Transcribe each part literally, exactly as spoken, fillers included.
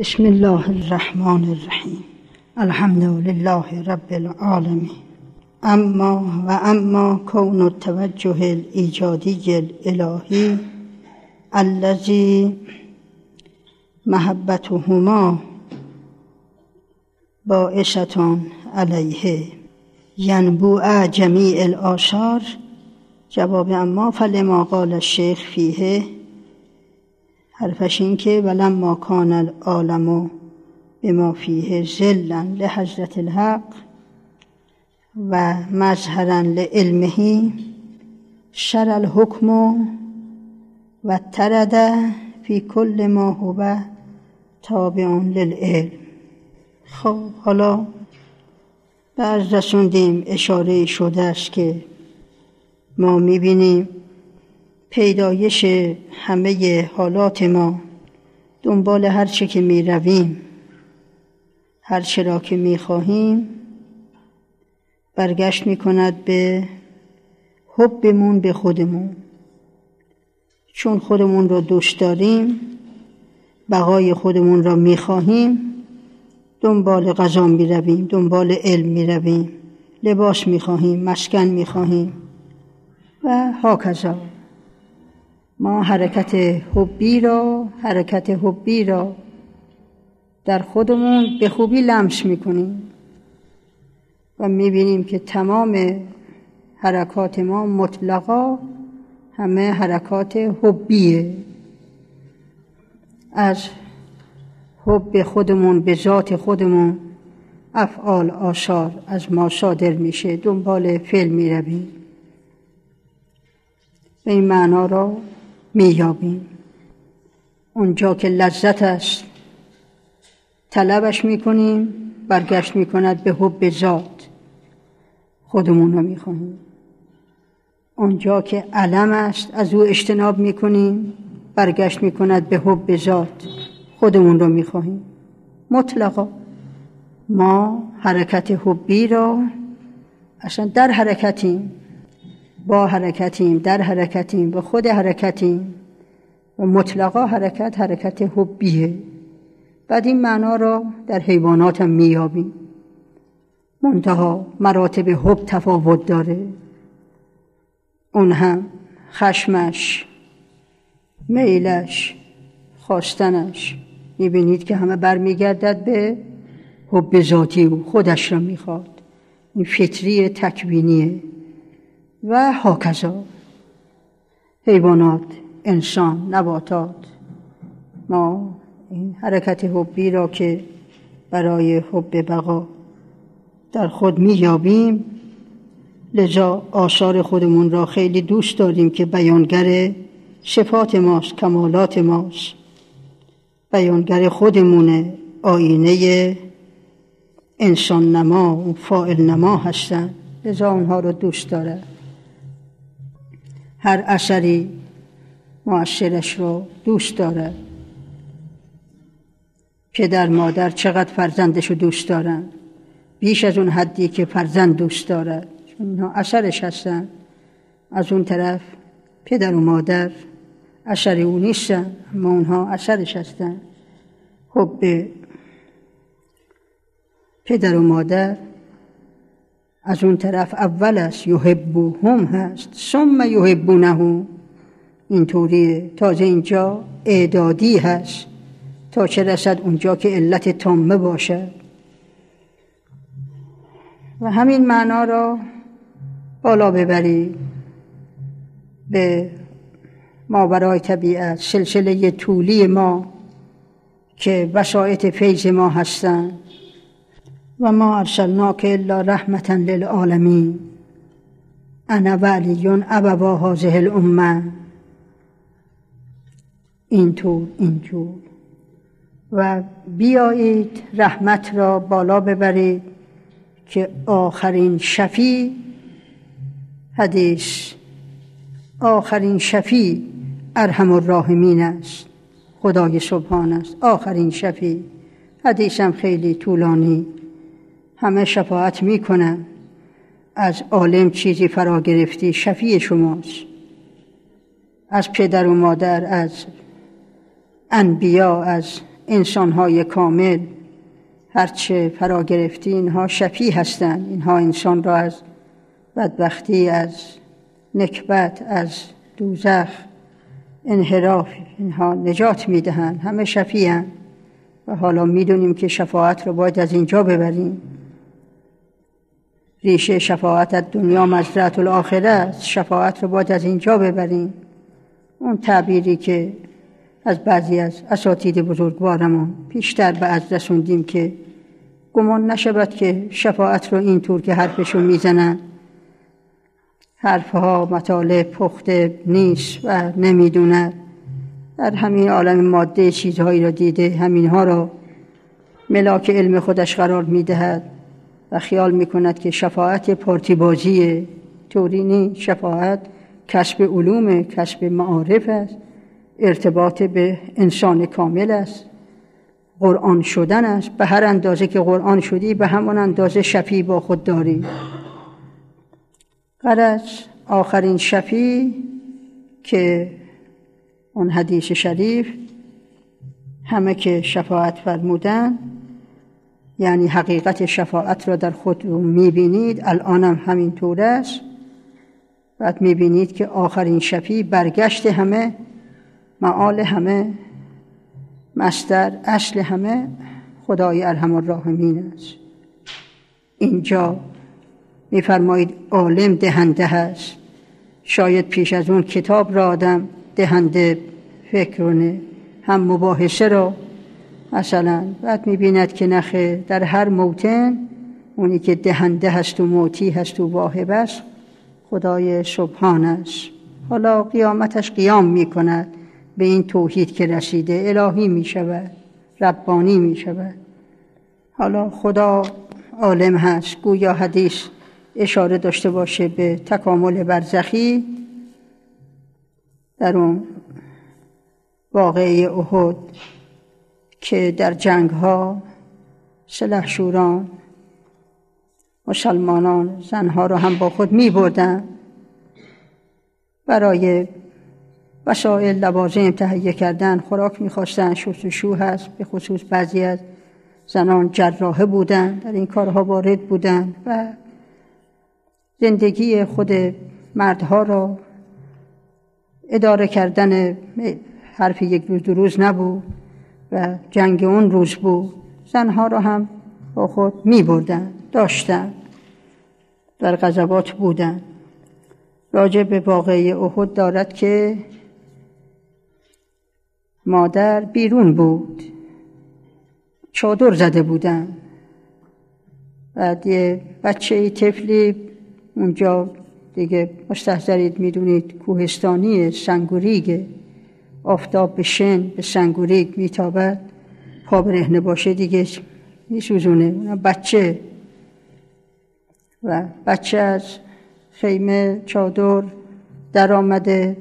بسم الله الرحمن الرحیم. الحمد لله رب العالمین. اما و اما کون التوجه الایجادی الالهی الذی محبتهما باعثة علیه ینبوع جمیع الآثار. جواب اما فلما قال الشیخ فیه، حرفش این که ولما کان العالم بما فیه ظلا لحضرت الحق و مظهرا لعلمه شر الحکم و ترد فی کل ما هو تابع للعلم. خب حالا بعد رسوندیم اشاره شده است که ما میبینیم پیدایش همه حالات ما دنبال هر چه که می رویم، هر چه را که می خواهیم، برگشت می کند به حبمون به خودمون. چون خودمون را دوست داریم، بقای خودمون را می خواهیم، دنبال غذا می رویم، دنبال علم می رویم، لباس می خواهیم، مسکن می خواهیم و هاکذا. ما حرکت حبی را حرکت حبی را در خودمون به خوبی لمس میکنیم و میبینیم که تمام حرکات ما مطلقا همه حرکات حبیه. از حب خودمون به ذات خودمون افعال آثار از ما صادر میشه، دنبال فعل میرویم. به این معنا را میابیم. اونجا که لذت است طلبش میکنیم، برگشت میکند به حب ذات، خودمون رو میخواهیم. اونجا که علم است از او اجتناب میکنیم، برگشت میکند به حب ذات، خودمون رو میخواهیم. مطلقا ما حرکت حبی را اصلا در حرکتیم، با حرکتیم، در حرکتیم، به خود حرکتیم و مطلقا حرکت حرکت حبیه. بعد این معنا را در حیوانات هم میابیم. منتها مراتب حب تفاوت داره. اون هم خشمش، میلش، خواستنش میبینید که همه برمیگردد به حب ذاتی او، خودش را میخواد. این فطری تکوینیه و هاکذا. حیوانات، انسان، نباتات، ما این حرکت حبی را که برای حب بقا در خود میابیم، لذا آثار خودمون را خیلی دوست داریم که بیانگر صفات ماست، کمالات ماست، بیانگر خودمونه، آینه انسان نما و فاعل نما هستن، لذا اونها رو دوست داره. هر اثری مؤثرش رو دوست داره. پدر مادر چقدر فرزندش رو دوست دارن، بیش از اون حدی که فرزند دوست داره، چون اینها اثرش هستن. از اون طرف پدر و مادر اثر او نیستن، اما اونها اثرش هستن. حب پدر و مادر از اون طرف اول است، یحبوهم هست، ثم یحبونه. این طوریه. تازه اینجا اعدادی هست تا چه رسد اونجا که علت تامه باشه. و همین معنا را بالا ببری به ماورای طبیعت، سلسله طولی ما که وسایط فیض ما هستند. و ما ارسلناک الا رحمة للعالمین انا و علی ابوا هذه الامه. اینطور اینجور. و بیایید رحمت را بالا ببرید که آخرین شفیع، حدیث آخرین شفیع ارحم الراحمین است، خدای سبحان است، آخرین شفیع. حدیث هم خیلی طولانی، همه شفاعت میکنن. از عالم چیزی فرا گرفتی، شفیع شماست. از پدر و مادر، از انبیا، از انسان‌های کامل هرچه فرا گرفتی اینها شفیع هستند. اینها انسان را از بدبختی، از نکبت، از دوزخ، انحراف اینها نجات میدهند. همه شفیعند و حالا میدونیم که شفاعت رو باید از اینجا ببریم. ریشه شفاعت از دنیا مزرعة الاخره است. شفاعت رو باید از اینجا ببریم. اون تعبیری که از بعضی از اساتید بزرگوارمون پیشتر به از رسوندیم که گمان نشود که شفاعت رو اینطور که حرفشو میزنن حرفها مطالب پخته نیست و نمیدونه، در همین عالم ماده چیزهایی را دیده، همینها را ملاک علم خودش قرار میدهد و خیال میکند که شفاعت پارتی بازیه. طوری نیست. شفاعت کسب علوم، کسب معارف است، ارتباط به انسان کامل است، قرآن شدن است. به هر اندازه که قرآن شدی به همان اندازه شفیع با خود داری. غرض آخرین شفیع که اون حدیث شریف همه که شفاعت فرمودن، یعنی حقیقت شفاعت را در خود میبینید، الانم همین طور است. بعد میبینید که آخرین شفیع برگشت همه، معال همه، مصدر اصل همه خدای ارحم الراحمین است. اینجا میفرمایید عالم دهنده هست. شاید پیش از اون کتاب را آدم دهنده فکر کنه، هم مباحثه را مثلا. بعد میبیند که نخه در هر موطن اونی که دهنده هست و موتی هست و واهب است خدای سبحان است. حالا قیامتش قیام میکند، به این توحید که رسیده الهی میشود، ربانی میشود. حالا خدا عالم هست. گویا حدیث اشاره داشته باشه به تکامل برزخی در اون واقعه احد که در جنگ ها سلحشوران مسلمانان زنها رو هم با خود می بردن، برای وسایل لوازم تهیه کردن، خوراک می خواستن، شستشو هست. به خصوص بعضی از زنان جراحه بودن، در این کارها وارد بودن و زندگی خود مردها را اداره کردن حرف یک روز دو روز نبود و جنگ اون روز بود. زنها را هم با خود می بردن، داشتن، در غزوات بودن. راجع به واقعه احد دارد که مادر بیرون بود، چادر زده بودن. بعد یه بچه طفلی اونجا دیگه مستحضرید، میدونید کوهستانی سنگوریگه، آفتاب به شن به سنگوریگ میتابد، پا برهنه باشه دیگه میسوزونه. بچه و بچه از خیمه چادر در آمده،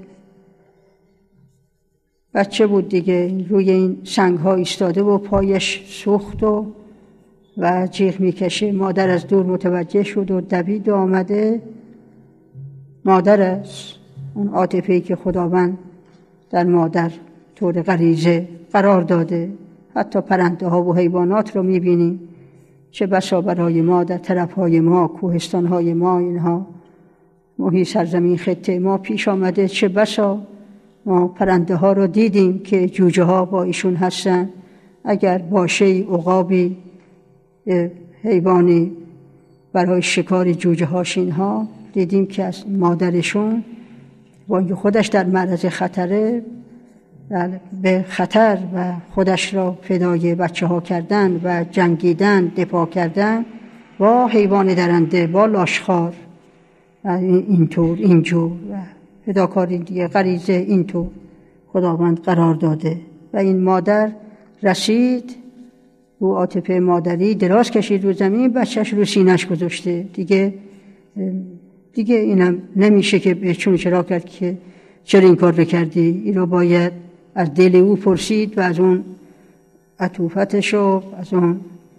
بچه بود دیگه، روی این سنگ ها ایستاده و پایش سوخت و و جیغ میکشه. مادر از دور متوجه شد و دوید و آمده. مادر است، اون عاطفه‌ای که خداوند در مادر طور غریزه قرار داده. حتی پرنده ها و حیوانات رو میبینیم، چه بسا برای ما در طرف های ما، کوهستان های ما، اینها محیط سرزمین خطه ما پیش آمده. چه بسا ما پرنده ها رو دیدیم که جوجه ها با ایشون هستن. اگر باشه عقابی حیوانی برای شکار جوجه هاشین ها دیدیم که از مادرشون با اینکه خودش در معرض خطره به خطر و خودش را فدای بچه ها کردن و جنگیدن، دفاع کردن با حیوان درنده، با لاشخوار و اینطور اینجور و فداکاری دیگه غریزه اینطور خداوند قرار داده. و این مادر رسید رو عاطفه مادری، دراز کشید رو زمین، بچهش رو سینه‌اش گذاشته. دیگه دیگه اینم نمیشه که به چون چرا کرد که چرا این کار رو کردی. این رو باید از دل او پرسید و از اون عطوفتش و از اون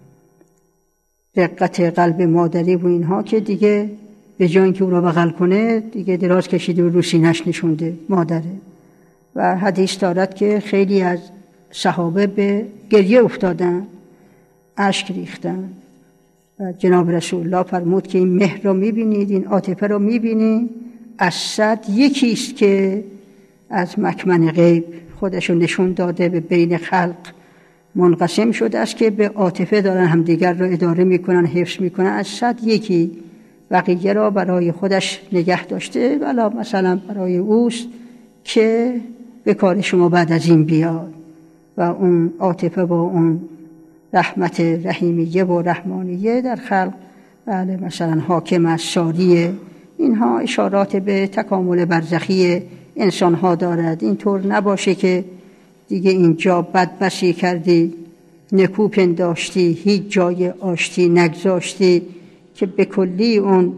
دقت قلب مادری و اینها که دیگه به جای اینکه او را بغل کنه دیگه دراز کشید و رو سینه‌اش نشونده مادره. و حدیث دارد که خیلی از صحابه به گریه افتادن، اشک ریختن و جناب رسول الله فرمود که این مهر رو میبینید، این عاطفه رو میبینید، از صد یکیست که از مکمن غیب خودشو نشون داده، به بین خلق منقسم شده است که به عاطفه دارن همدیگر رو اداره میکنن، حفظ میکنن. از صد یکی بقیه را برای خودش نگه داشته، ولی مثلا برای اوست که به کار شما بعد از این بیاد. و اون عاطفه با اون رحمت رحیمیه و رحمانیه در خلق، بله مثلا حاکم از ساریه، اینها اشارات به تکامل برزخی انسان ها دارد. اینطور نباشه که دیگه اینجا بد بسی کردی، نکو پنداشتی، هیچ جای آشتی نگذاشتی، که به کلی اون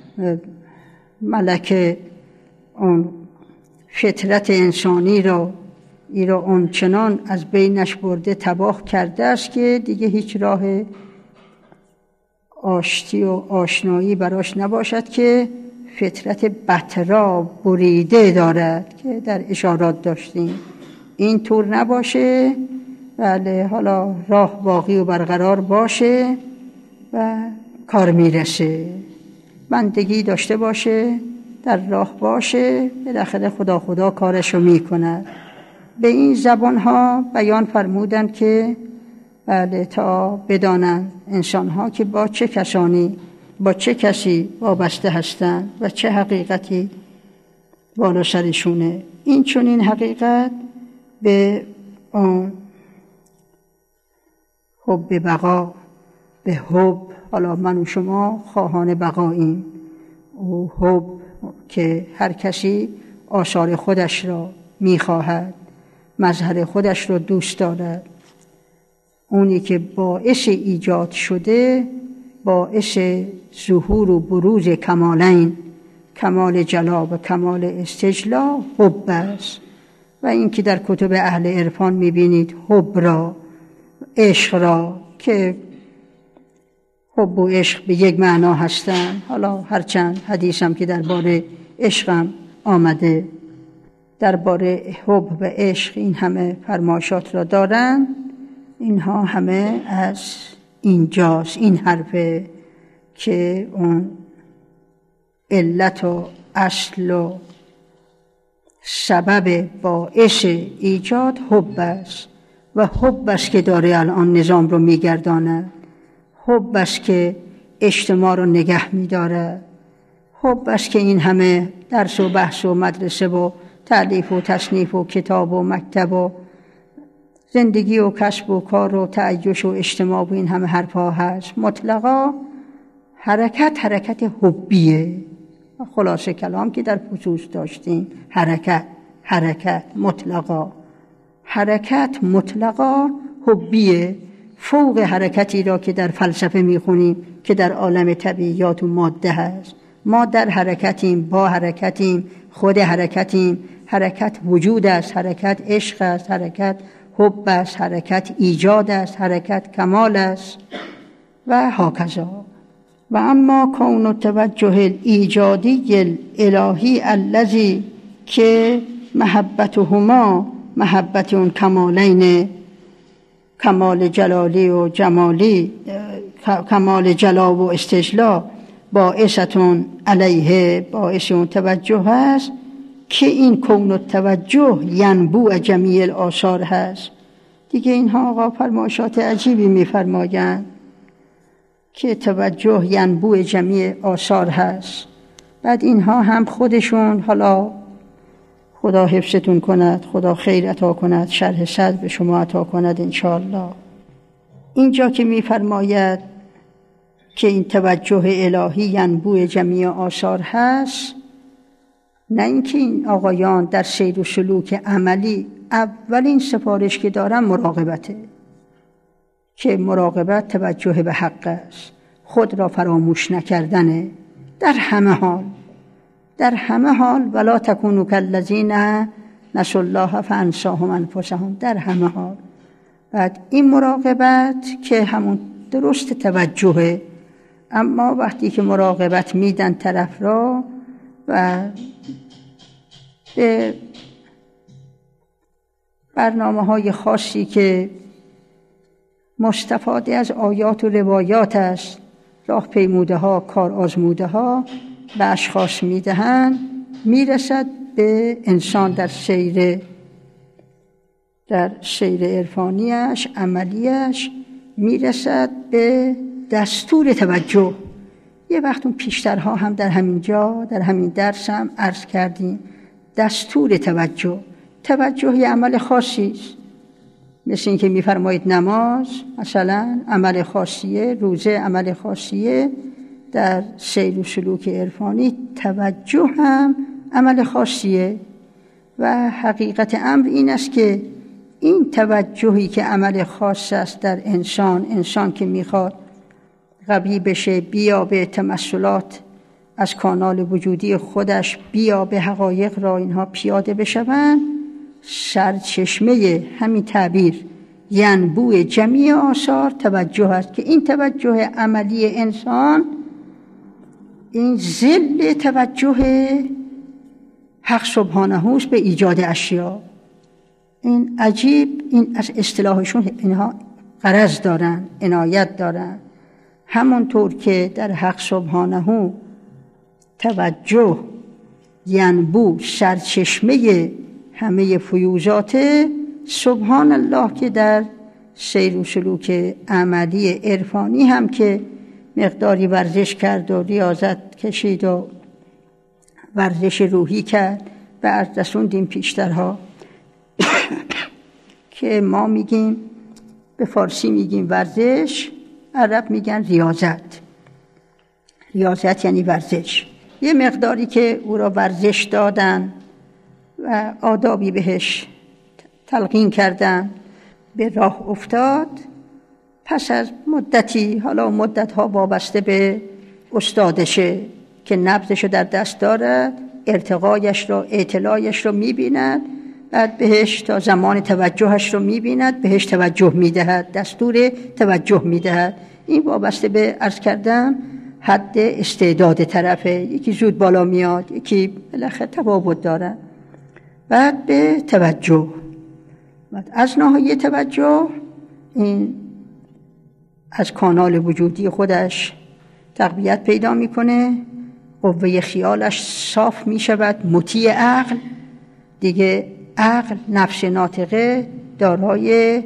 ملک، اون فطرت انسانی را ای را اون چنان از بینش برده، تباه کرده است که دیگه هیچ راه آشتی و آشنایی براش نباشد، که فطرت بطرا بریده دارد که در اشارات داشتیم. این طور نباشه، بله حالا راه باقی و برقرار باشه و کار میرسه، بندگی داشته باشه، در راه باشه، بالاخره خدا خدا کارشو میکند. به این زبان ها بیان فرمودند که بله تا بدانند انسان ها که با چه کسانی، با چه کسی وابسته هستند و چه حقیقتی بالا سرشونه. این چون این حقیقت به اون حب بقا، به حب، حالا من و شما خواهان بقاییم، او حب که هر کسی آثار خودش را میخواهد، مظهر خودش را دوست دارد، اونی که باعث ایجاد شده، باعث ظهور و بروز کمالین، کمال جلا و کمال استجلا حب است. و این که در کتب اهل عرفان میبینید حب را، عشق را، که حب و عشق به یک معنا هستند. حالا هرچند حدیث هم که درباره عشقم آمده، درباره حب و عشق این همه فرمایشات را دارند، اینها همه از اینجاست. این حرفه که اون علت و اصل و سبب باعث ایجاد حب است، و حب است که داره الان نظام رو میگردانه، حب است که اجتماع رو نگه میداره، حب است که این همه درس و بحث و مدرسه و تألیف و تصنیف و کتاب و مکتب و زندگی و کسب و کار و تعیش و اجتماع و این همه حرفا هست. مطلقا حرکت حرکت حبیه. خلاصه کلام که در خصوص داشتیم، حرکت حرکت مطلقا، حرکت مطلقا حبیه، فوق حرکتی را که در فلسفه میخونیم که در عالم طبیعیات و ماده هست. ما در حرکتیم، با حرکتیم، خود حرکتیم. حرکت وجود است، حرکت عشق است، حرکت حب است، حرکت ایجاد است، حرکت کمال است و هاکذا. و اما کون التوجه الایجادی الالهی الذی که محبتهما محبت اون کمالین، کمال جلالی و جمالی، کمال جلا و استجلا، باعثتون علیه، باعث اون توجه هست، که این کون التوجه ینبوع جمیع الآثار هست. دیگه اینها آقا فرمایشات عجیبی میفرمایند که توجه ینبوع جمیع آثار هست. بعد اینها هم خودشون، حالا خدا حفظتون کند، خدا خیر عطا کند، شرح صدر به شما عطا کند انشاءالله. اینجا که میفرماید که این توجه الهی ینبوع جمیع آثار هست، نه اینکه این آقایان در سیر و سلوک عملی اولین سفارش که دارن مراقبته، که مراقبت توجه به حق است، خود را فراموش نکردنه در همه حال، در همه حال. ولا تکونوا کالذین نسوا الله فانساهم انفسهم، در همه حال. بعد این مراقبت که همون درست توجهه، اما وقتی که مراقبت میدن طرف را و به برنامه های خاصی که مستفاده از آیات و روایات است، راه پیموده ها، کار آزموده ها به اشخاص میدهند، میرسد به انسان در سیر در سیر عرفانیش، عملیش، میرسد به دستور توجه. یه وقت اون پیشترها هم در همین جا در همین درس هم عرض کردیم دستور توجه. توجه یه عمل خاصی است، مثل این که میفرمایید نماز مثلا عمل خاصیه، روزه عمل خاصیه. در سیر و سلوک عرفانی توجه هم عمل خاصیه و حقیقت امر این است که این توجهی که عمل خاص است در انسان، انسان که میخواد قوی بشه، بیا به تمثلات از کانال وجودی خودش، بیا به حقایق را اینها پیاده بشوند، سرچشمه همین تعبیر ینبوع جمیع آثار توجه است که این توجه عملی انسان، این ظل توجه حق سبحانه است به ایجاد اشیا. این عجیب، این از اصطلاحشون اینها غرض دارن، عنایت دارن. همونطور که در حق سبحانه توجه ینبوع سرچشمه همه فیوزات، سبحان الله که در سیر و سلوک عملی عرفانی هم که مقداری ورزش کرد و ریاضت کشید و ورزش روحی کرد و از رسوندیم پیشترها که ما میگیم به فارسی میگیم ورزش، عرب میگن ریاضت. ریاضت یعنی ورزش. یه مقداری که او را ورزش دادن و آدابی بهش تلقین کردن، به راه افتاد. پس از مدتی، حالا مدتها وابسته به استادشه که نبضش رو در دست دارد، ارتقایش رو، اطلاعش رو میبیند، بعد بهش تا زمان توجهش رو میبیند، بهش توجه میدهد، دستور توجه میدهد. این وابسته به عرض کردم حد استعداد طرفه، یکی زود بالا میاد، یکی بالاخره تفاوت داره. بعد به توجه، بعد از ناحیه توجه این از کانال وجودی خودش تقویت پیدا میکنه، قوه خیالش صاف میشود، مطیع عقل. دیگه عقل، نفس ناطقه، دارای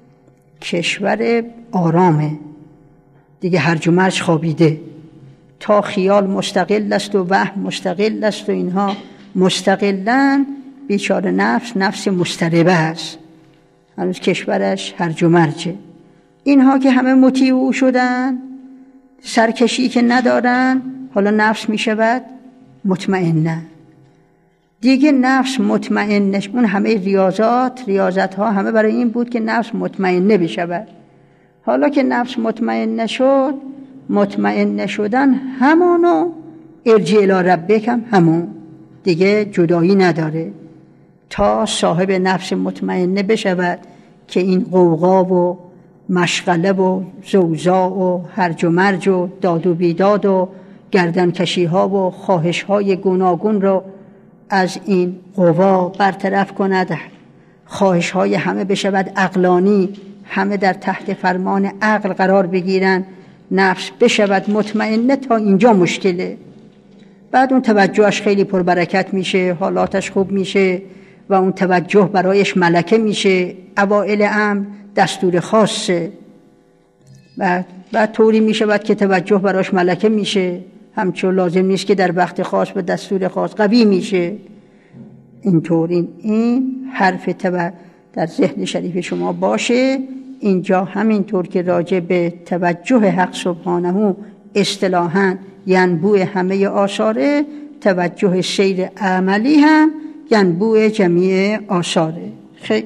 کشور آرامه، دیگه هرج و مرج خوابیده. تا خیال مستقل است و وهم مستقل است و اینها مستقلن، بیچاره نفس نفس مضطربه است، هنوز کشورش هرج و مرجه. اینها که همه مطیع او شدن، سرکشی که ندارن، حالا نفس می شود مطمئنه. دیگه نفس مطمئنش، اون همه ریاضات ریاضت ها همه برای این بود که نفس مطمئنه بشود. حالا که نفس مطمئنه شد، مطمئنه شدن همانو ارجع الی ربک هم همون، دیگه جدایی نداره. تا صاحب نفس مطمئنه بشود که این قوقا و مشغله و زوزا و هرج و مرج و داد و بیداد و گردنکشی ها و خواهش های گوناگون رو از این قوا برطرف کند، خواهش های همه بشود عقلانی، همه در تحت فرمان عقل قرار بگیرن، نفس بشود مطمئنه. تا اینجا مشکله. بعد اون توجهش خیلی پربرکت میشه، حالاتش خوب میشه و اون توجه برایش ملکه میشه. اوائل امر دستور خاصه، بعد بعد طوری میشود که توجه براش ملکه میشه، همچون لازم نیست که در وقت خاص به دستور خاص قوی میشه. اینطور این, این حرف توجه در ذهن شریف شما باشه. اینجا همینطور که راجع به توجه حق سبحانه اصطلاحاً ینبوع همه آثاره، توجه سیر عملی هم ینبوع جمیع آثاره. خیلی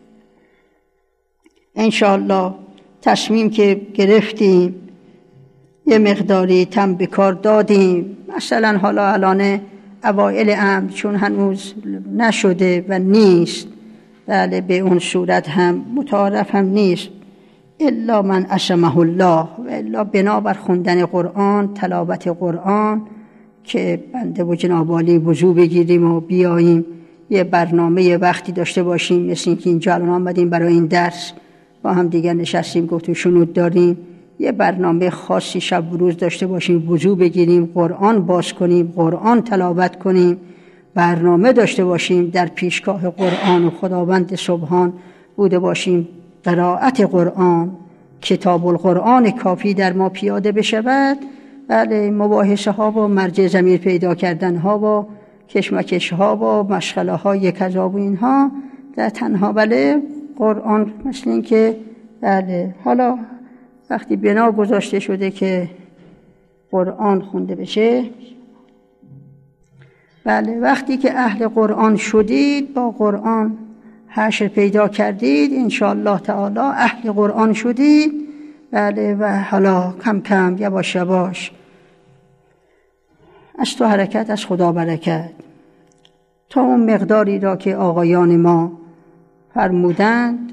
انشاءالله تصمیم که گرفتیم یه مقداری تم به کار دادیم. مثلا حالا الان اوائل امر چون هنوز نشده و نیست، بله به اون صورت هم متعارف هم نیست، الا من عصمه الله، و الا بنابر خوندن قرآن، تلاوت قرآن که بنده و جناب عالی وضو بگیریم و بیاییم یه برنامه یه وقتی داشته باشیم، مثل اینکه اینجا الان آمدیم برای این درس با هم دیگر نشستیم گفتیم شنود داریم، یه برنامه خاصی شب و روز داشته باشیم، وضو بگیریم، قرآن باز کنیم، قرآن تلاوت کنیم، برنامه داشته باشیم، در پیشگاه قرآن و خداوند سبحان بوده باشیم، قرائت قرآن، کتاب القرآن کافی در ما پیاده بشود. بله، مباحثه ها و مرجع ضمیر پیدا کردن ها و کشمکش ها و مشغله های کذا و اینها در تنها بله قرآن مثل این که بله حالا وقتی بنا گذاشته شده که قرآن خونده بشه، بله وقتی که اهل قرآن شدید، با قرآن حشر پیدا کردید، انشاءالله تعالی اهل قرآن شدید، بله و حالا کم کم یواش یواش از تو حرکت، از خدا برکت، تا اون مقداری را که آقایان ما فرمودند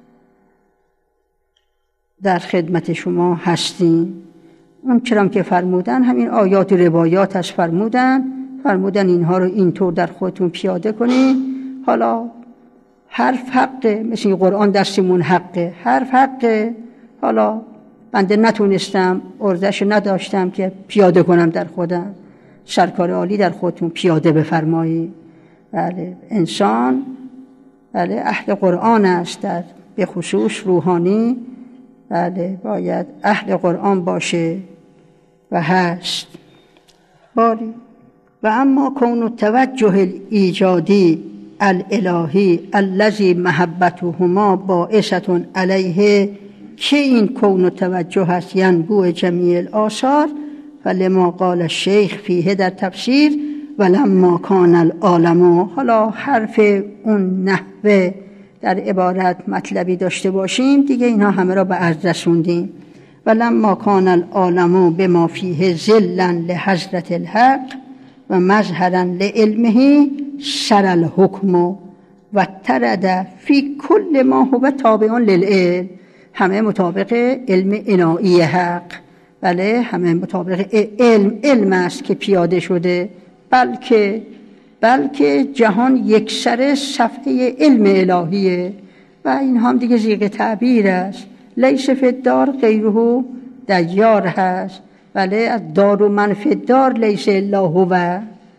در خدمت شما هستیم. اون چرا که فرمودن همین آیات و روایات از فرمودن فرمودن اینها رو اینطور در خودتون پیاده کنید. حالا حرف حقه، مثل قرآن دستمون حقه، حرف حقه. حالا بنده نتونستم، ارزش نداشتم که پیاده کنم در خودم، سرکار عالی در خودتون پیاده بفرمایید. بله انسان بله اهل قرآن است، در به خصوص روحانی بله باید اهل قرآن باشه و هست. باری و اما کون التوجه الایجادی الالهی الذی محبتهما باعثة علیه، که این کون التوجه هست ینبوع جمیع الآثار، فلما قال الشیخ فیه در تفسیر ولما کان العالم. حالا حرف اون نحوه در عبارت مطلبی داشته باشیم دیگه، اینها همه را به عرض رسوندیم. ولما کان العالم بما فیه ظلا لحضرت الحق و مظهرا لعلمه سر الحکم و ترد فی کل ما هو تابع للعلم، همه مطابق علم عنایی حق، بله همه مطابق علم علم است که پیاده شده، بلکه بلکه جهان یک سر صفحه علم الهیه و این هم دیگه زیغ تعبیر است. لیس فی الدار غیره دیار هست، بله از دار و من فی الدار لیس الا هو.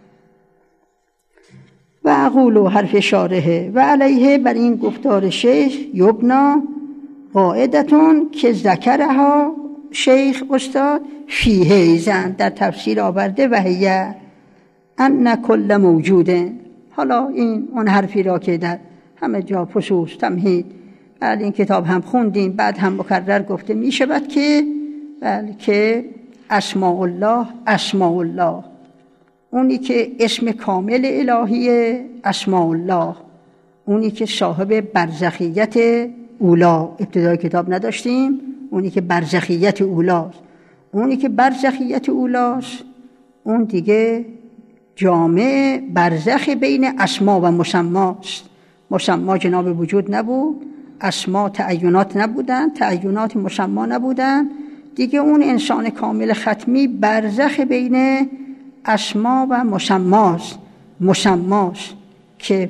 و اقول حرف شارحه و علیه، بر این گفتار شیخ یبنا قاعدتون که ذکرها شیخ استاد فیه ایزن در تفسیر آورده و هیه ان کل موجوده. حالا این اون حرفی را که در همه جا فصوص تمهید بعد این کتاب هم خوندیم، بعد هم مکرر گفته می شود که بلکه اسماء الله اسماء الله، اونی که اسم کامل الهیه اسماء الله، اونی که صاحب برزخیت اولا، ابتدای کتاب نداشتیم، اونی که برزخیت اولاست، اونی که برزخیت اولاست اون دیگه جامع برزخ بین اسما و مسماست. مسما جناب وجود نبود، اسما تعینات نبودن، تعینات مسما نبودن دیگه، اون انسان کامل ختمی برزخ بین اسما و مسماست. مسماست که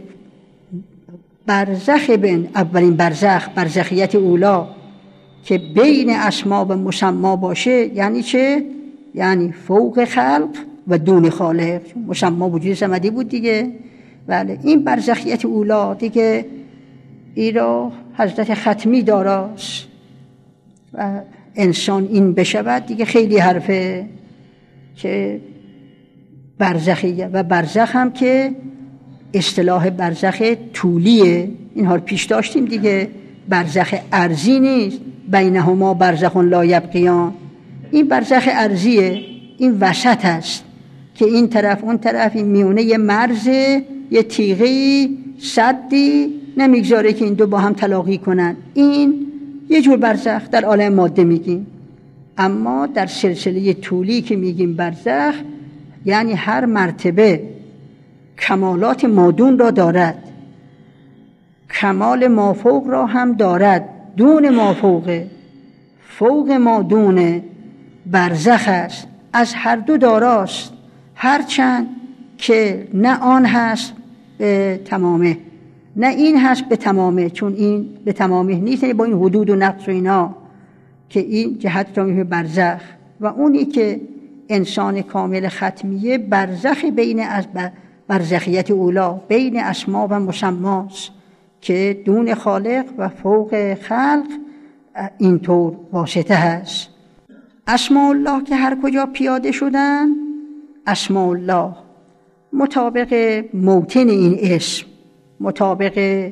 برزخ بین اولین برزخ، برزخیت اولا که بین اسما و مسما باشه، یعنی چه؟ یعنی فوق خلق و دون خالق. مسما وجود صمدی بود دیگه، بله این برزخیت اولا دیگه ای را حضرت ختمی داراست و انسان این بشود دیگه خیلی حرفه که برزخیه. و برزخ هم که اصطلاح برزخ طولیه، اینها رو پیش داشتیم دیگه، برزخ ارضی نیست، بینهما برزخ لا یبغیان. این برزخ ارضیه، این وسط هست که این طرف اون طرف، این میونه یه مرزه، یه تیغی صدی نمیگذاره که این دو با هم تلاقی کنن. این یه جور برزخ در عالم ماده میگیم. اما در سلسله طولی که میگیم برزخ، یعنی هر مرتبه کمالات مادون را دارد، کمال مافوق را هم دارد، دون مافوقه، فوق مادون برزخ است، از هر دو داراست، هرچند که نه آن هست به تمامه، نه این هست به تمامه، چون این به تمامه نیست، با این حدود و نقص و اینا که این جهت را میفه برزخ. و اونی که انسان کامل ختمیه برزخ بین از برزخیت اولا، بین اسما و مسماست که دون خالق و فوق خلق اینطور واسطه هست. اسماء الله که هر کجا پیاده شدن، اسماء الله مطابق موطن این اسم، مطابق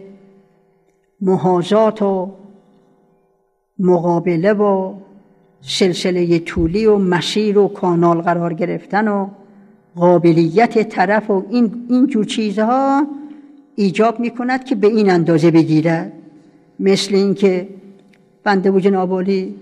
محاذات و مقابله و سلسله طولی و مسیر و کانال قرار گرفتن و قابلیت طرف و این این جور چیزها ایجاب میکند که به این اندازه بگیرد. مثل این که بنده و جناب عالی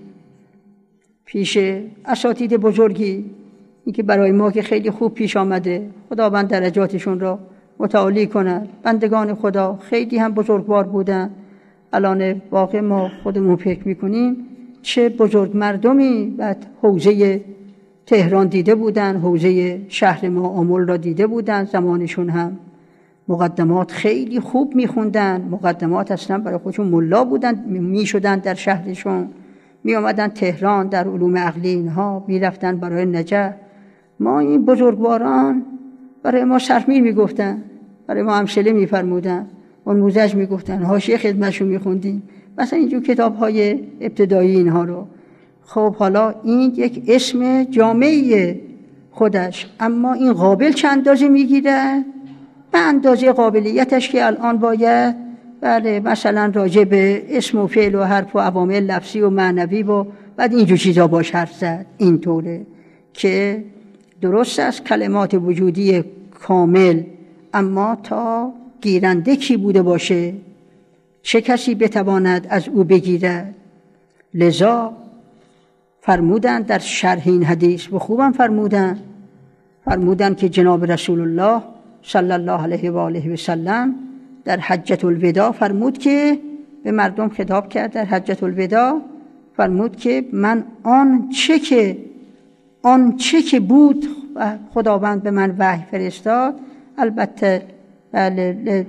پیش اساتید بزرگی، این که برای ما که خیلی خوب پیش آمده، خداوند درجاتشون را متعالی کند، بندگان خدا خیلی هم بزرگوار بودن. الان واقع ما خودمون فکر میکنیم چه بزرگ مردمی بعد حوزه تهران دیده بودن، حوزه شهر ما آمل را دیده بودن. زمانشون هم مقدمات خیلی خوب میخوندن، مقدمات اصلا برای خودشون ملا بودن، میشدن در شهرشون، می آمدن تهران در علوم عقلی اینها، می رفتن برای نجف. ما این بزرگواران برای ما سرمیر می گفتن، برای ما امثله می فرمودن، انموزج می گفتن، حاشیه خدمتشون می خوندیم، مثلا اینجور کتاب های ابتدایی اینها رو. خب حالا این یک اسم جامعی خودش، اما این قابل چند اندازه می گیره؟ به اندازه قابلیتش که الان باید بله مثلا راجع به اسم و فعل و حرف و عوامل لفظی و معنوی و بعد اینجور چیزا باش حرف زد. اینطوره که درست است کلمات وجودی کامل، اما تا گیرنده کی بوده باشه، چه کسی بتواند از او بگیرد. لذا فرمودن در شرح این حدیث و خوبم فرمودن فرمودن که جناب رسول الله صلی الله علیه و آله و سلم در حجة الوداع فرمود که به مردم خطاب کرد، در حجة الوداع فرمود که من آن چه که آن چه که بود خداوند به من وحی فرستاد، البته بله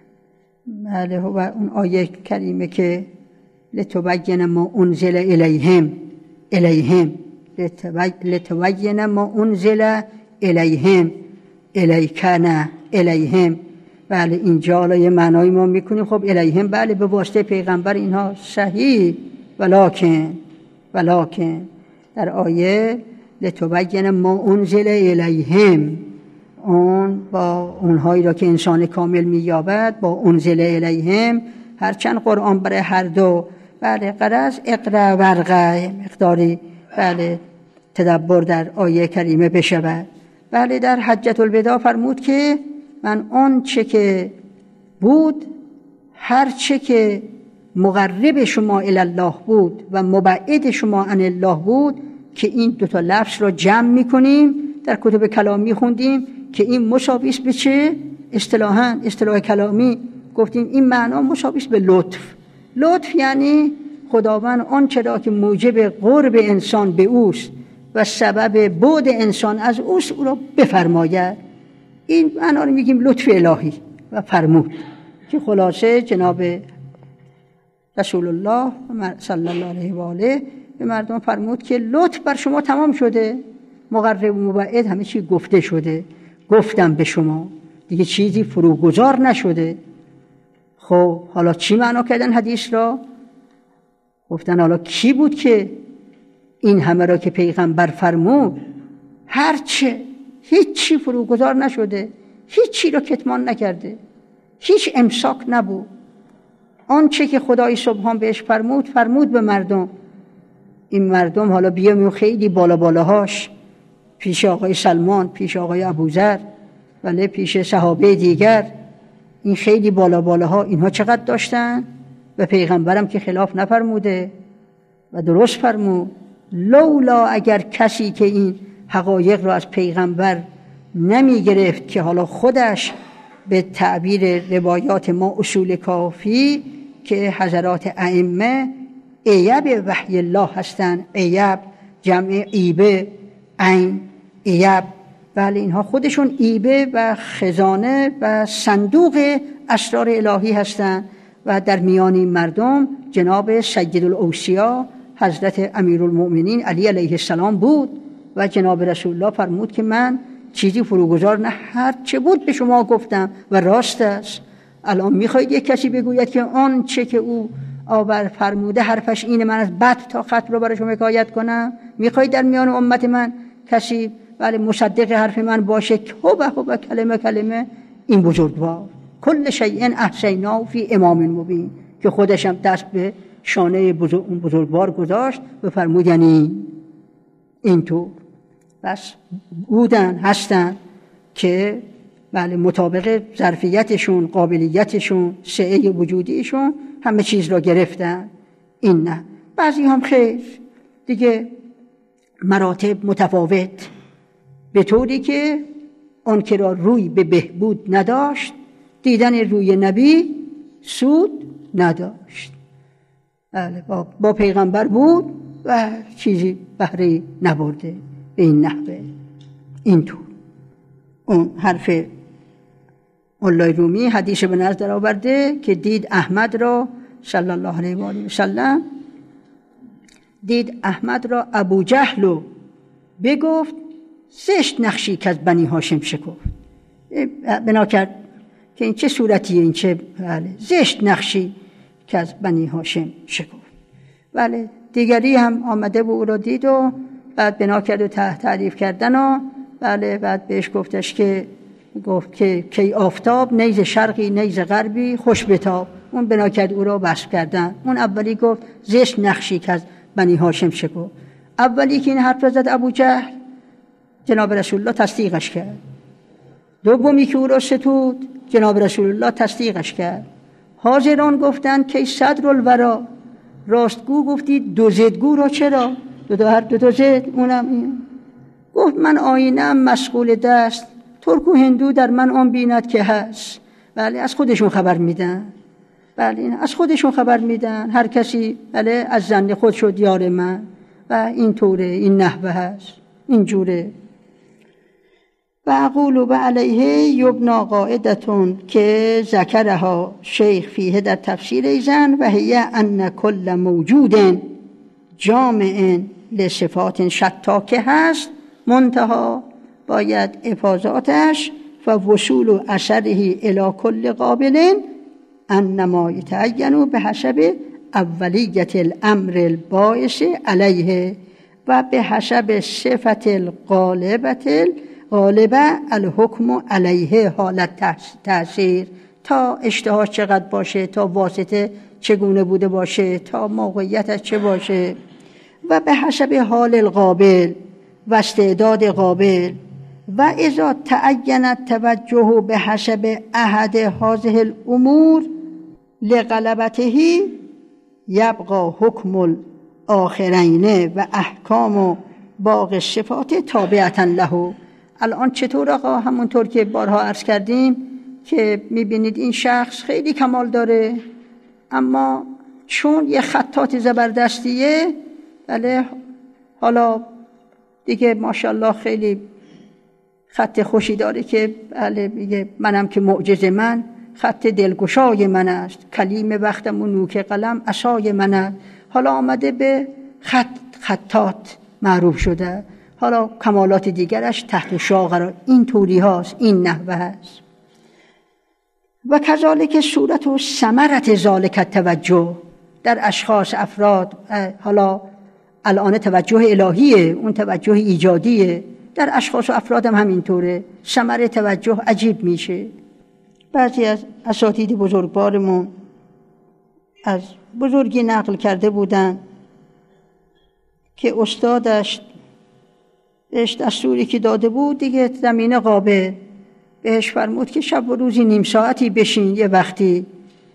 بله و اون آیه کریمه که لتبین ما انزل الیهم الیهم لتبین ما انزل الیهم الیکن الیهم. بله اینجا حالا یه معنایی ما میکنیم، خب الیهم بله به واسطه پیغمبر اینها صحیح، ولکن ولکن در آیه لتبین ما انزل الیهم، اون با اونهایی را که انسان کامل مییابد با انزل الیهم، هرچند قرآن برای هر دو بله غرض اقرا ورقه مقداری بله تدبر در آیه کریمه بشود. بله در حجة الوداع فرمود که من آن چه که بود، هر چه که مقرب شما الی الله بود و مبعد شما عن الله بود، که این دوتا لفظ را جمع میکنیم در کتب کلامی خوندیم که این مساوی است به چه؟ اصطلاحاً اصطلاح کلامی گفتیم این معنا مساوی است به لطف. لطف یعنی خداوند آن چرا که موجب قرب انسان به اوست و سبب بعد انسان از اوست او را بفرماید. این معنا رو میگیم لطف الهی و فرمود که خلاصه جناب رسول الله صلی الله علیه و آله به مردم فرمود که لطف بر شما تمام شده، مقرب و مبعد همه چی گفته شده، گفتم به شما دیگه چیزی فروگذار نشده. خب حالا چی معنا کردن حدیث را؟ گفتن حالا کی بود که این همه را که پیغمبر فرمود هرچه هیچی فروگذار نشده، هیچی را کتمان نکرده، هیچ امساک نبود. آنچه که خدای سبحان بهش فرمود فرمود به مردم. این مردم حالا بیام خیلی بالا بالاهاش پیش آقای سلمان، پیش آقای ابوذر، ولی پیش صحابه دیگر، این خیلی بالا بالاها اینها چقدر داشتن و پیغمبرم که خلاف نفرموده و درست فرمود. لولا اگر کسی که این حقایق را از پیغمبر نمی گرفت که حالا خودش به تعبیر روایات ما اصول کافی که حضرات ائمه عیب وحی الله هستند، عیب جمع عیبه عین عیب بله اینها خودشون ایبه و خزانه و صندوق اسرار الهی هستند و در میان این مردم جناب سید الاوصیا حضرت امیرالمؤمنین علی علیه السلام بود و جناب رسول الله فرمود که من چیزی فروگذار نه، هر چه بود به شما گفتم و راست است. الان میخواید یک کسی بگوید که آن چه که او آور فرموده حرفش اینه، من از بد تا خط رو برای شما حکایت کنم؟ میخواید در میان امت من کسی ولی مصدق حرف من باشه؟ هو هو کلمه کلمه این بزرگوار کل شیء احصیناه فی امام مبین که خودش هم دست به شانه بزرگ اون بزرگوار گذاشت و فرمود یعنی اینطور. بس بودن هستن که بله مطابق ظرفیتشون، قابلیتشون، سعه وجودیشون همه چیز را گرفتن. این نه، بعضی هم خیر دیگه مراتب متفاوت، به طوری که آن که را روی به بهبود نداشت دیدن روی نبی سود نداشت. بله با, با پیغمبر بود و چیزی بهره نبرده. به این نحوه اینطور اون حرف مولای رومی حدیث به نظر آورده که دید احمد را صلی الله علیه و آله و سلم، دید احمد را ابو جهل رو بگفت زشت نقشی که از بنی هاشم شکفت. بنا کرد که این چه صورتیه، این چه بله زشت نقشی که از بنی هاشم شکفت. بله دیگری هم آمده و او را دید و بعد بنا کرد و تعریف کردن و بله بعد بهش گفتش که گفت که کی آفتاب نیز شرقی نیز غربی خوش بتاب. اون بنا کرد او را وصف کردن. اون اولی گفت زشت نقشی که از بنی هاشم شکفت. اولی که این حرف را زد ابو جهل، جناب رسول الله تصدیقش کرد. دومی که او را ستود، جناب رسول الله تصدیقش کرد. حاضران گفتند که صدر الورا، راستگو گفتید دو زدگو را چرا؟ دو تا هر دو تا زد. اونم این گفت من آینه‌ام مشغول دست، ترک و هندو در من آن بیند که هست. بله از خودشون خبر میدن. بله از خودشون خبر میدن. هر کسی بله از زن خود شد یار من و این طوره، این نحوه هست، این جوره. و اقول و علیه یبنا قاعدتون که ذکرها شیخ فیه در تفسیر ایزن و هی ان کل موجود جامع لصفات شتا که هست، منتها باید افاضاتش و وصول و اثره الی کل قابل انما یتعین به حسب اولیت الامر الباعث علیه و به حسب صفت الغالبت غالبه الحکم علیه حالت تأثیر، تا اشتهاش چقدر باشه، تا واسطه چگونه بوده باشه، تا موقعیتش چه باشه، و به حسب حال القابل و استعداد قابل. و اذا تعینت توجه به حسب احد هذه الامور لغلبته یبقى حکم الاخرین و احکام باقی الصفات تابعة له. الان چطور آقا؟ همونطور که بارها عرض کردیم که میبینید این شخص خیلی کمال داره، اما چون یه خطات زبردستیه بله حالا دیگه ماشاءالله خیلی خط خوشی داره که بله میگه منم که معجز من خط دلگشای من است، کلیم وقتم و نوک قلم عصای من است. حالا آمده به خط خطات معروف شده، حالا کمالات دیگرش تحت شا قرار. این طوری هاست، این نحوه هست. و کذالک صورت و ثمرت ذالک توجه در اشخاص افراد. حالا الان توجه الهیه، اون توجه ایجادیه. در اشخاص و افراد هم همینطوره، ثمر توجه عجیب میشه. بعضی از اساتید بزرگوارمون از بزرگی نقل کرده بودن که استادش بهش دستوری که داده بود دیگه زمینه قابل، بهش فرمود که شب و روزی نیم ساعتی بشین، یه وقتی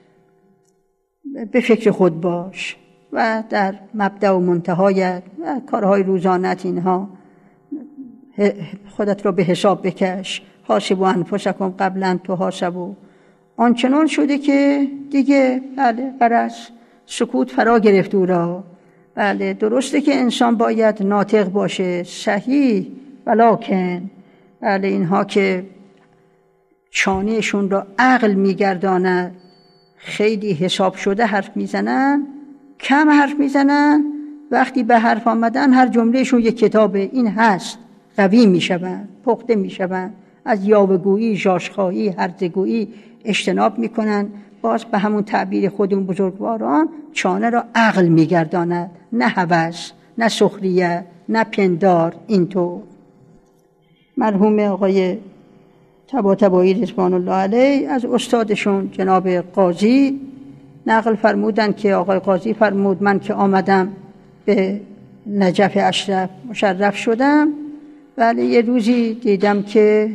به فکر خود باش و در مبدأ و منتهایت و کارهای روزانت اینها خودت رو به حساب بکش. حاسبوا انفسکم قبل ان تحاسبوا. آنچنان شده که دیگه بله برش سکوت فرا گرفت او را. بله درسته که انسان باید ناطق باشه، صحیح، ولکن بله اینها که چانهشون را عقل میگرداند، خیلی حساب شده حرف میزنن، کم حرف میزنن، وقتی به حرف آمدن هر جملهشون یک کتابه. این هست قوی میشوند، پخته میشوند، از یاوه‌گویی، ژاژخواهی، هرزه‌گویی اجتناب میکنن. باز به همون تعبیر خودمون بزرگواران چانه را عقل میگرداند، نه هوس، نه سخریه، نه پندار. اینطور مرحوم آقای طباطبایی رضوان الله علیه از استادشون جناب قاضی نقل فرمودن که آقای قاضی فرمود من که آمدم به نجف اشرف مشرف شدم، ولی یه روزی دیدم که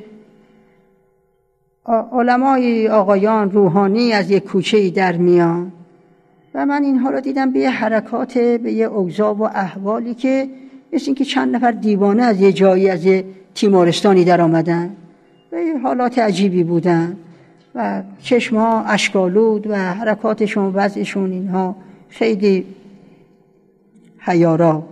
علمای آقایان روحانی از یک کوچه‌ای در میان و من اینها رو دیدم به یه حرکات، به یه اوضاع و احوالی که مثل این که چند نفر دیوانه از یه جایی، از یه تیمارستانی در آمدن و یه حالات عجیبی بودن و چشمها اشکالود و حرکاتشون، وضعشون اینها خیلی حیارا.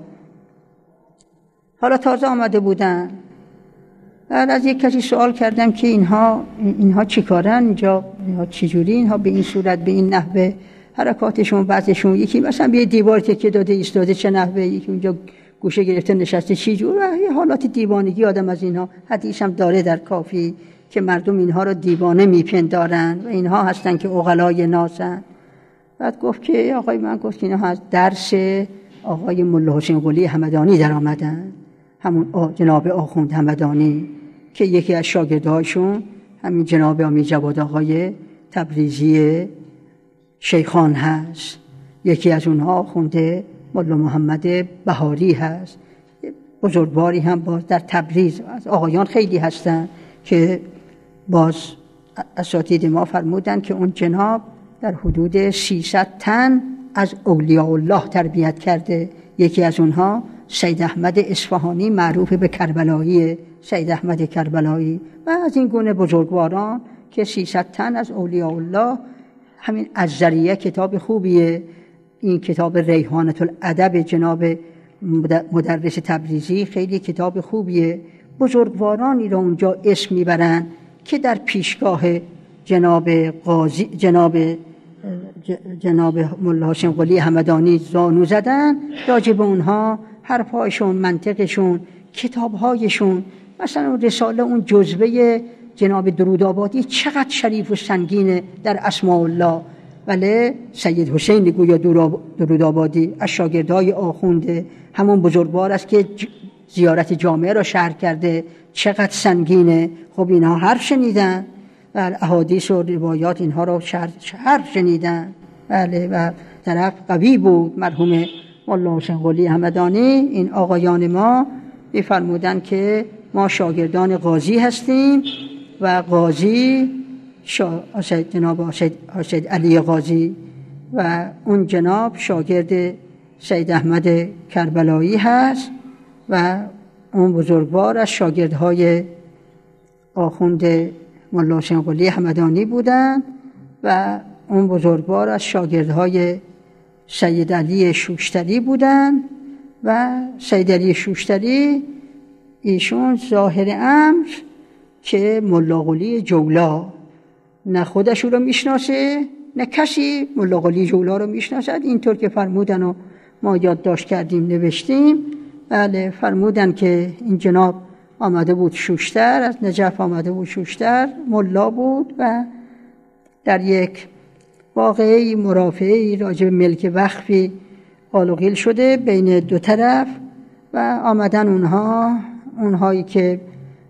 حالا تازه آمده بودن. بعد از یک کسی سوال کردم که اینها اینها چی کارن اینجا، اینها چی جوری، اینها به این صورت، به این نحوه حرکاتشون، وضعشون، یکی مثلا به دیوار تکیه داده ایستاده چه نحوه، یکی اونجا گوشه گرفته نشسته چی جور، یه حالات دیوانگی آدم از اینها. حدیث هم داره در کافی که مردم اینها رو دیوانه میپندارن و اینها هستن که عقلای نازن. بعد گفت که آقای من گفت که اینها از درس آقای ملا حسین قلی همدانی در آمدن، همون جناب آخوند همدانی که یکی از شاگردهاشون همین جناب امیر جواد آقای تبریزی شیخان هست، یکی از اونها آخونده ملا محمد بهاری هست. بزرگواری هم باز در تبریز از آقایان خیلی هستن که باز اساتید ما فرمودن که اون جناب در حدود سیصد تن از اولیاء الله تربیت کرده. یکی از اونها سید احمد اصفهانی معروف به کربلایی، سید احمد کربلایی و از این گونه بزرگواران که سیصد تن از اولیاء الله. همین الذریه کتاب خوبیه، این کتاب ریحانة الادب جناب مدرس تبریزی خیلی کتاب خوبیه. بزرگوارانی را اونجا اسم میبرن که در پیشگاه جناب قاضی جناب جناب ملا حسین قلی همدانی زانو زدن، راجع به اونها حرفهایشون، منطقشون، کتابهایشون. مثلا رساله اون جزوه جناب درودآبادی چقدر شریف و سنگینه در اسماء الله. ولی سید حسین گویا درودآبادی از شاگردای آخونده همون بزرگوار است که زیارت جامعه را شرح کرده، چقدر سنگینه. خب اینها حرف شنیدن و احادیث و روایات اینها را شرح شنیدن. بله و طرف قوی بود مرحوم ملا حسین قلی همدانی. این آقایان ما می‌فرمودن که ما شاگردان قاضی هستیم و قاضی شا... جناب سید علی قاضی و اون جناب شاگرد سید احمد کربلایی هست و اون بزرگوار از شاگردهای آخوند ملا حسین قلی همدانی بودن و اون بزرگوار از شاگردهای سید علی شوشتری بودن و سید علی شوشتری ایشون ظاهر امر که ملا قلی جولا نه خودش رو میشناسه نه کسی ملا قلی جولا رو میشناسد، اینطور که فرمودن و ما یادداشت کردیم نوشتیم. بله فرمودن که این جناب آمده بود شوشتر، از نجف آمده بود شوشتر، ملا بود و در یک واقعی مرافعی راجع به ملک وقفی قال و قیل شده بین دو طرف و آمدن اونها اونهایی که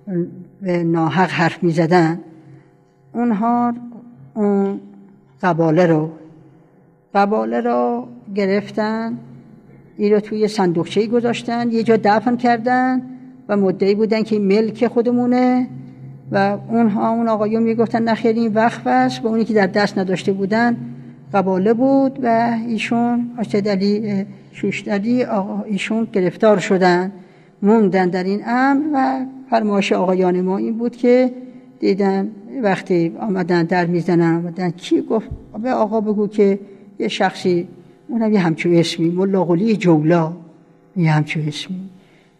به ناحق حرف می زدن، اونها اون قباله رو قباله رو گرفتن، این رو توی صندوقچه‌ای گذاشتن، یه جا دفن کردن و مدعی بودن که ملک خودمونه و اونها اون آقایون میگفتن نخیر این وقف است. و اونی که در دست نداشته بودن قباله بود و ایشون سید علی شوشتری آقا ایشون گرفتار شدن، موندن در این امر. و فرمایش آقایان ما این بود که دیدن وقتی آمدن در میزنن آمدن کی گفت به آقا بگو که یه شخصی اونم یه همچون اسمی ملا قلی جولا، یه همچون اسمی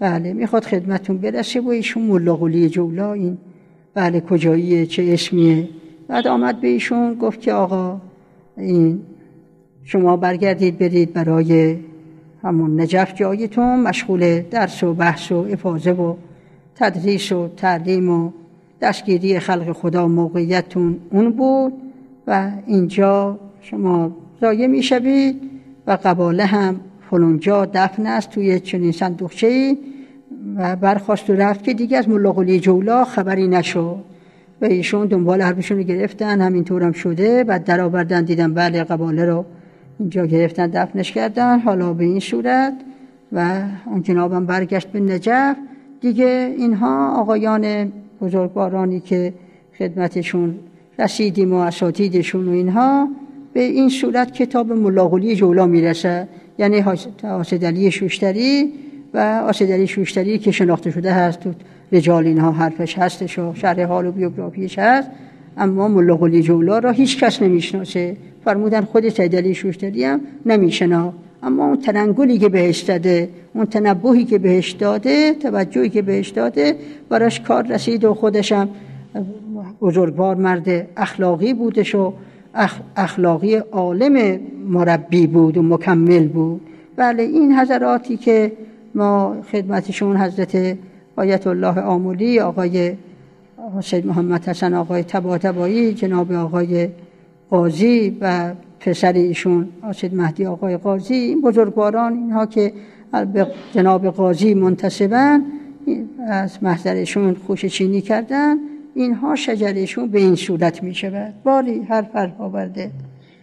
بله میخواد خدمتون برسه و ایشون ملا قلی جولا این بله کجاییه چه اسمیه. بعد آمد به ایشون گفت که آقا این شما برگردید برید برای همون نجف جایتون، مشغول درس و بحث و افاضه و تدریس و تعلیم و دستگیری خلق خدا موقعیتون اون بود و اینجا شما ضایع میشوید و قباله هم فلانجا دفن است توی چنین صندوقچه‌ای. و برخواست و رفت که دیگه از ملا قلی جولا خبری نشد و ایشون دنبال حرفشون رو گرفتن، همینطور هم شده. بعد در آوردن دیدن بله قباله رو اینجا گرفتن دفنش کردن. حالا به این صورت و اون جنابم برگشت به نجف. دیگه اینها آقایان بزرگوارانی که خدمتشون رسیدیم و اساتیدشون و اینها به این صورت کتاب ملا قلی جولا میرسه، یعنی حاسد علی شوشتری و حاسد علی شوشتری که شناخته شده هست تو رجال اینها حرفش هستش و شرح حال و بیوگرافیش هست، اما ملا قلی جولا را هیچ کس نمیشناسه. فرمودن خود سید علی شوشتری هم نمیشنا، اما اون تنگلی که بهش داده، اون تنبهی که بهش داده، توجهی که بهش داده براش کار رسید و خودش هم بزرگوار مرد اخلاقی بودش و اخلاقی عالم مربی بود و مکمل بود. بله این حضراتی که ما خدمتشون حضرت آیت الله آمولی، آقای سید محمد حسن آقای طباطبایی، جناب آقای قاضی و پسر ایشون سید مهدی آقای قاضی، این بزرگواران اینها که به جناب قاضی منتسبن از محضرشون خوشچینی کردن، اینها شجرشون به این صورت می شود. باری هر فرق آورده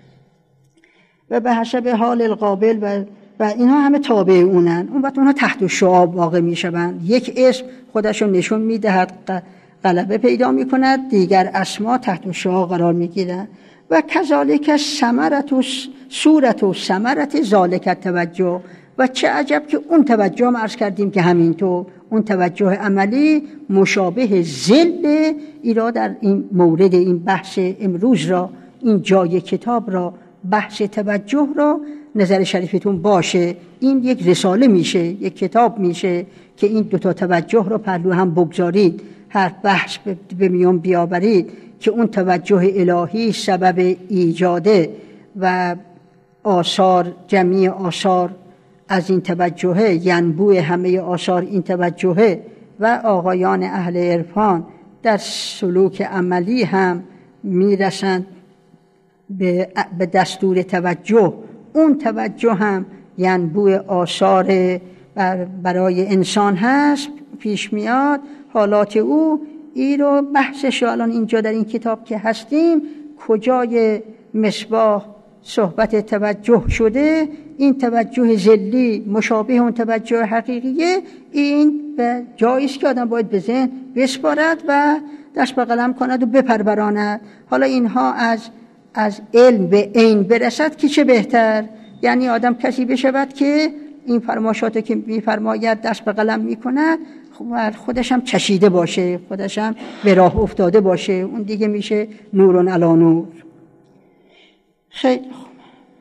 و به حسب حال القابل و و اینها همه تابع اونن. اون وقت اونها تحت الشعاب واقع می شوند. یک اسم خودشون نشون می دهد، غلبه پیدا می کند، دیگر اسما تحت الشعاب قرار می گیرند. و کذالک ثمرت و صورت و ثمرت ذالک توجه. و چه عجب که اون توجه هم عرض کردیم که همینطور اون توجه عملی مشابه ذل ایرا در این مورد این بحث امروز را، این جای کتاب را، بحث توجه را نظر شریفتون باشه. این یک رساله میشه، یک کتاب میشه که این دوتا توجه را پهلو هم بگذارید، هر بحث به میان بیاورید که اون توجه الهی سبب ایجاده و آثار، جمعی آثار از این توجهه، ینبوع همه آثار این توجهه و آقایان اهل عرفان در سلوک عملی هم میرسند به دستور توجه. اون توجه هم ینبوع آثار برای انسان هست، پیش میاد حالات او. این رو بحثش الان اینجا در این کتاب که هستیم کجای مصباح صحبت توجه شده، این توجه ذلی مشابه اون توجه حقیقیه. این به جاییست که آدم باید به ذهن بسپارد و دست به قلم کند و بپروراند. حالا اینها از از علم به عین برسد که چه بهتر، یعنی آدم کسی بشود که این فرمایشاتی که میفرماید دست به قلم میکند خودش هم چشیده باشه، خودش هم به راه افتاده باشه، اون دیگه میشه نورون علی نور. خیلی خوب.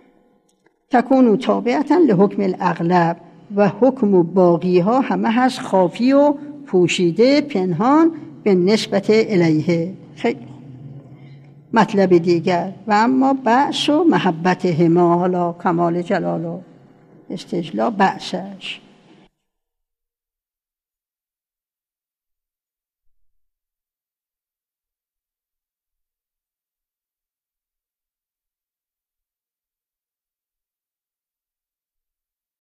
تکونو تابعتا لحکم الاغلب و حکم باقی ها همه هست خافی و پوشیده پنهان به نسبت الیه. خیلی خوب. مطلب دیگر و اما بعث و محبت هما، حالا کمال جلال و استجلا بعثش